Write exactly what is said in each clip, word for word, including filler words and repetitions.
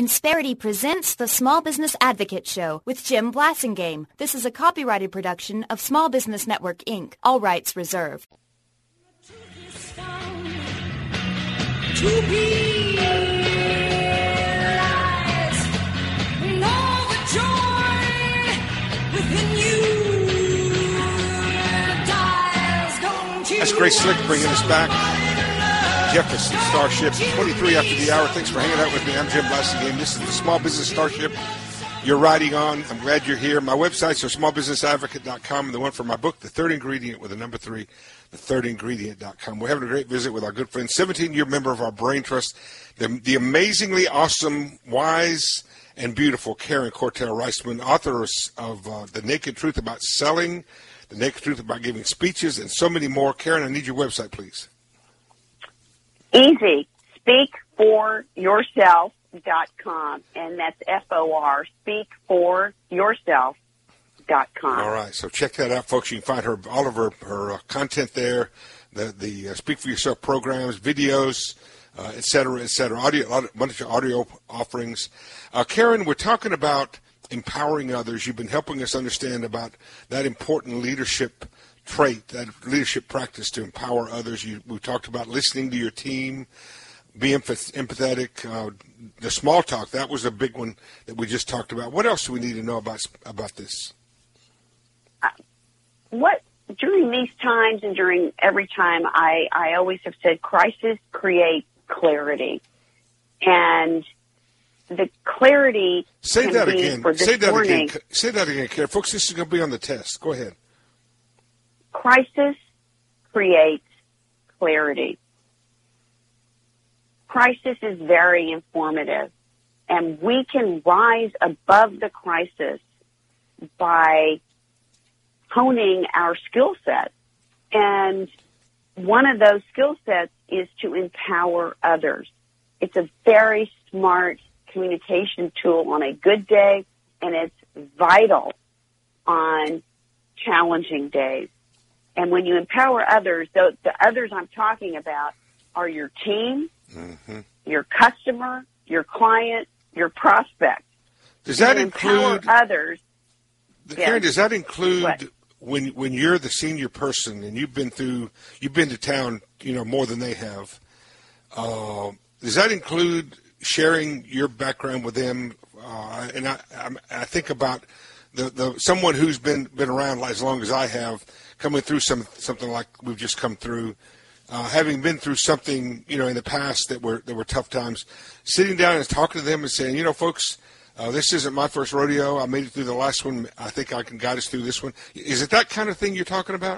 Insperity presents the Small Business Advocate Show with Jim Blasingame. This is a copyrighted production of Small Business Network, Incorporated. All rights reserved. To be realized, and all the joy within you dies. Don't you? That's Grace Slick bringing us back. Jefferson Starship, twenty-three after the hour. Thanks for hanging out with me. I'm Jim Blasingame. This is the Small Business Starship you're riding on. I'm glad you're here. My websites are small business advocate dot com and the one for my book, The Third Ingredient, with the number three, the third ingredient dot com. We're having a great visit with our good friend, seventeen-year member of our Brain Trust, the, the amazingly awesome, wise, and beautiful Karen Cortell Reisman, author of uh, The Naked Truth About Selling, The Naked Truth About Giving Speeches, and so many more. Karen, I need your website, please. Easy. speak for yourself dot com, and that's F O R, speak for yourself dot com. All right, so check that out, folks. You can find her all of her, her uh, content there, the the uh, Speak for Yourself programs, videos, uh, et cetera, et cetera, audio, a bunch of audio offerings. Uh, Karen, we're talking about empowering others. You've been helping us understand about that important leadership trait, that leadership practice to empower others. You, we talked about listening to your team, be empath- empathetic, uh, the small talk. That was a big one that we just talked about. What else do we need to know about about this? Uh, what during these times and during every time, I, I always have said crisis creates clarity, and the clarity. Say can that be again. For this Say that morning, again. Say that again, Karen. Folks, this is going to be on the test. Go ahead. Crisis creates clarity. Crisis is very informative, and we can rise above the crisis by honing our skill set. And one of those skill sets is to empower others. It's a very smart communication tool on a good day, and it's vital on challenging days. And when you empower others, the, the others I'm talking about are your team, mm-hmm. your customer, your client, your prospect. Does that you include others? Karen, yes. Does that include What? when when you're the senior person and you've been through, you've been to town, you know, more than they have? Uh, does that include sharing your background with them? Uh, and I, I, I think about the, the someone who's been been around as long as I have, coming through some something like we've just come through, uh, having been through something, you know, in the past that were that were tough times, sitting down and talking to them and saying, you know, folks, uh, this isn't my first rodeo. I made it through the last one. I think I can guide us through this one. Is it that kind of thing you're talking about?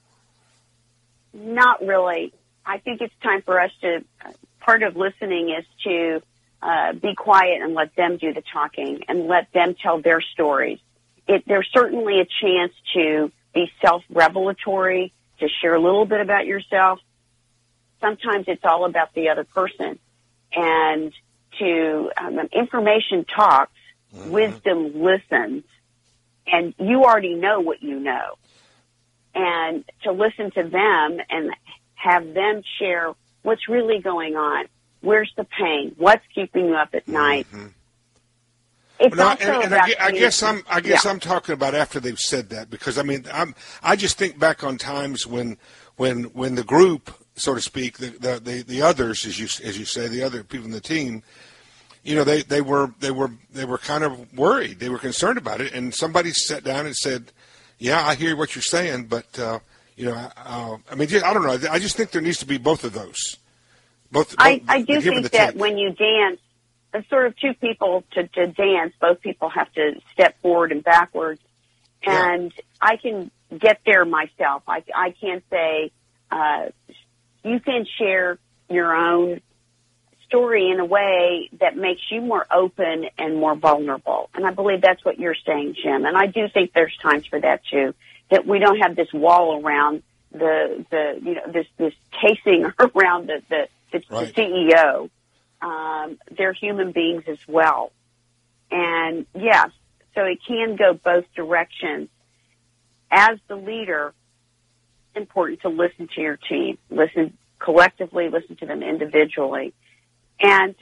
Not really. I think it's time for us to, part of listening is to uh, be quiet and let them do the talking and let them tell their stories. It, there's certainly a chance to be self-revelatory, to share a little bit about yourself. Sometimes it's all about the other person. And to um, information talks, mm-hmm. wisdom listens, and you already know what you know. And to listen to them and have them share what's really going on. Where's the pain? What's keeping you up at night? Mm-hmm. It's no, also and, and about I, I guess I'm I guess yeah. I'm talking about after they've said that, because I mean I'm I just think back on times when when when the group, so to speak, the the, the, the others, as you as you say, the other people in the team, you know, they, they were they were they were kind of worried, they were concerned about it, and somebody sat down and said, "Yeah, I hear what you're saying, but uh, you know, uh, I mean, I don't know. I just think there needs to be both of those. Both. I, both I do think that take. when you dance, it's sort of two people to, to dance. Both people have to step forward and backwards. And yeah. I can get there myself. I, I can say, uh, you can share your own story in a way that makes you more open and more vulnerable. And I believe that's what you're saying, Jim. And I do think there's times for that too, that we don't have this wall around the, the, you know, this, this casing around the, the, the, right. the C E O. Um, they're human beings as well. And yes, so it can go both directions. As the leader, it's important to listen to your team, listen collectively, listen to them individually. And so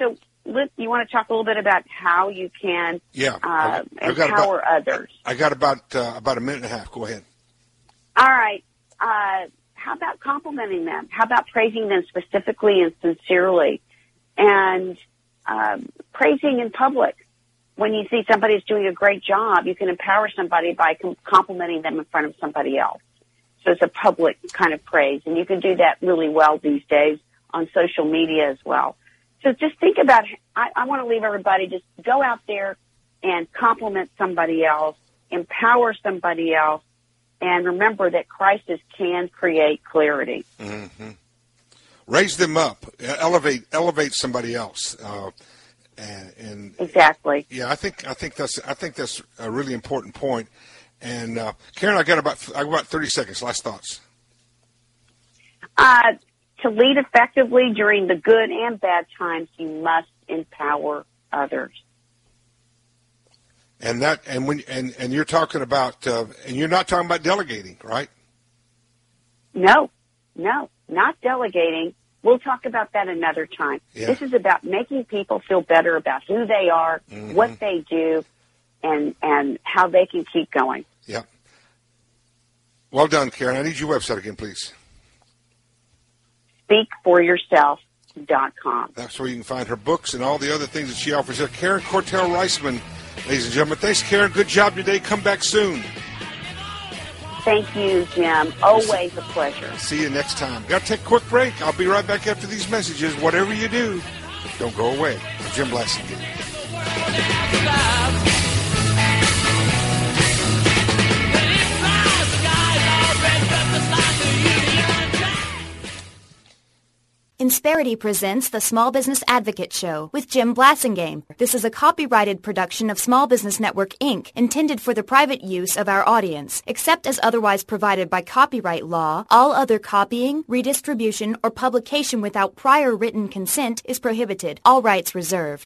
let, you want to talk a little bit about how you can Yeah, uh, I've, I've got empower about, others? I got about uh, about a minute and a half. Go ahead. All right. Uh, how about complimenting them? How about praising them specifically and sincerely? And um, praising in public. When you see somebody is doing a great job, you can empower somebody by com- complimenting them in front of somebody else. So it's a public kind of praise. And you can do that really well these days on social media as well. So just think about, I, I want to leave everybody, just go out there and compliment somebody else, empower somebody else, and remember that crisis can create clarity. Mm-hmm. Raise them up, elevate elevate somebody else. Uh, and, and Exactly. Yeah, I think I think that's I think that's a really important point. And uh, Karen, I got about I got about thirty seconds. Last thoughts. Uh, to lead effectively during the good and bad times, you must empower others. And that and when and, and you're talking about uh, and you're not talking about delegating, right? No, no, not delegating. We'll talk about that another time. Yeah. This is about making people feel better about who they are, mm-hmm. what they do, and and how they can keep going. Yeah. Well done, Karen. I need your website again, please. speak for yourself dot com. That's where you can find her books and all the other things that she offers there. Karen Cortell Reisman, ladies and gentlemen. Thanks, Karen. Good job today. Come back soon. Thank you, Jim. Always a pleasure. See you next time. Got to take a quick break. I'll be right back after these messages. Whatever you do, don't go away. I'm Jim Blasingame. Insperity presents the Small Business Advocate Show with Jim Blasingame. This is a copyrighted production of Small Business Network, Incorporated, intended for the private use of our audience. Except as otherwise provided by copyright law, all other copying, redistribution, or publication without prior written consent is prohibited. All rights reserved.